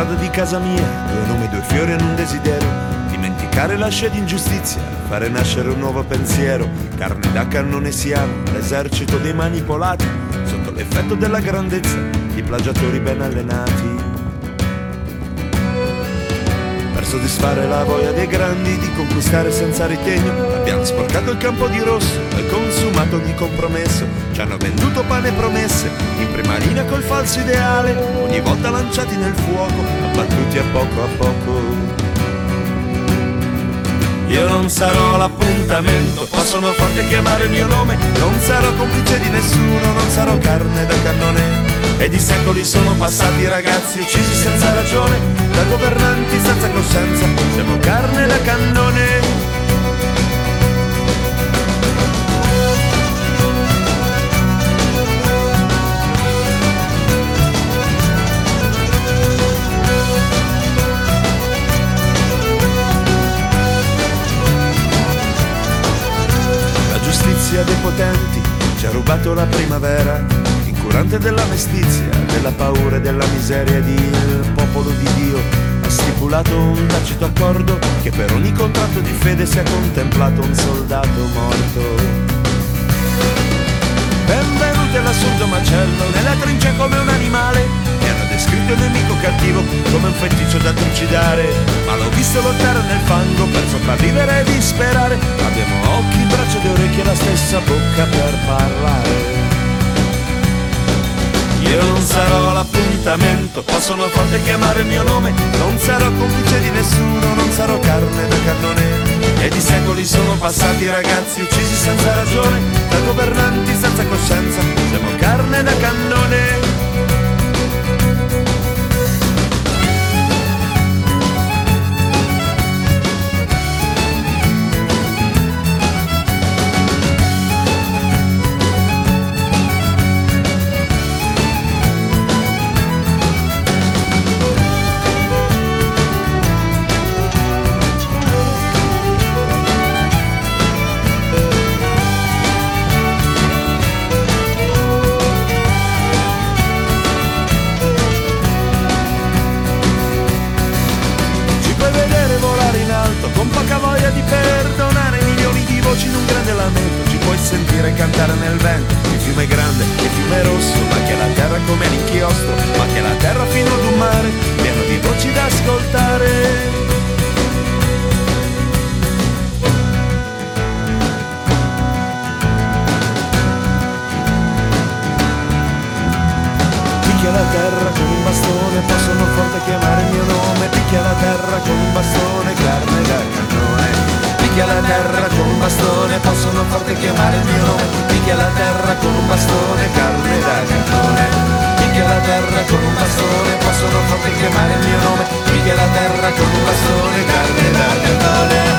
strada di casa mia, due nomi, due fiori e un desiderio. Dimenticare la scia di ingiustizia, fare nascere un nuovo pensiero. Carne da cannone siamo, l'esercito dei manipolati, sotto l'effetto della grandezza di plagiatori ben allenati. Per soddisfare la voglia dei grandi di conquistare senza ritegno, abbiamo sporcato il campo di rosso e consumato ogni compromesso. Ci hanno venduto pane e promesse, in prima linea col falso ideale, ogni volta lanciati nel fuoco, abbattuti a poco. Io non sarò l'appuntamento, possono forte chiamare il mio nome, non sarò complice di nessuno, non sarò carne da cannone. E di secoli sono passati ragazzi uccisi senza ragione, da governanti senza coscienza, siamo carne da cannone. La giustizia dei potenti ci ha rubato la primavera, incurante della mestizia, della paura e della miseria, ed il popolo di Dio ha stipulato un tacito accordo che per ogni contratto di fede sia contemplato un soldato morto. Benvenuti all'assurdo macello, nella trincea come un animale, mi hanno descritto il nemico cattivo come un feticcio da trucidare, ma l'ho visto lottare nel fango per sopravvivere e disperare. Abbiamo occhi, braccia ed orecchie, la stessa bocca per parlare. Io non sarò l'appuntamento, possono forte chiamare il mio nome, non sarò complice di nessuno, non sarò carne da cannone. E di secoli sono passati ragazzi uccisi senza ragione, da governanti senza coscienza, siamo carne da cannone. Con poca voglia di perdonare milioni di voci in un grande lamento, ci puoi sentire cantare nel vento. Il fiume è grande, il fiume è rosso, ma che la terra come l'inchiostro, ma che la terra fino ad un mare pieno di voci da ascoltare. Picchia la terra con un bastone, possono forte chiamare il mio nome. Picchia la terra con un bastone, carne da cannone. Picchia la terra con un bastone, possono forte chiamare il mio nome. Picchia la terra con un bastone, carne da cannone. Picchia la terra con un bastone, possono forte chiamare il mio nome. Picchia la terra con un bastone, carne da cannone.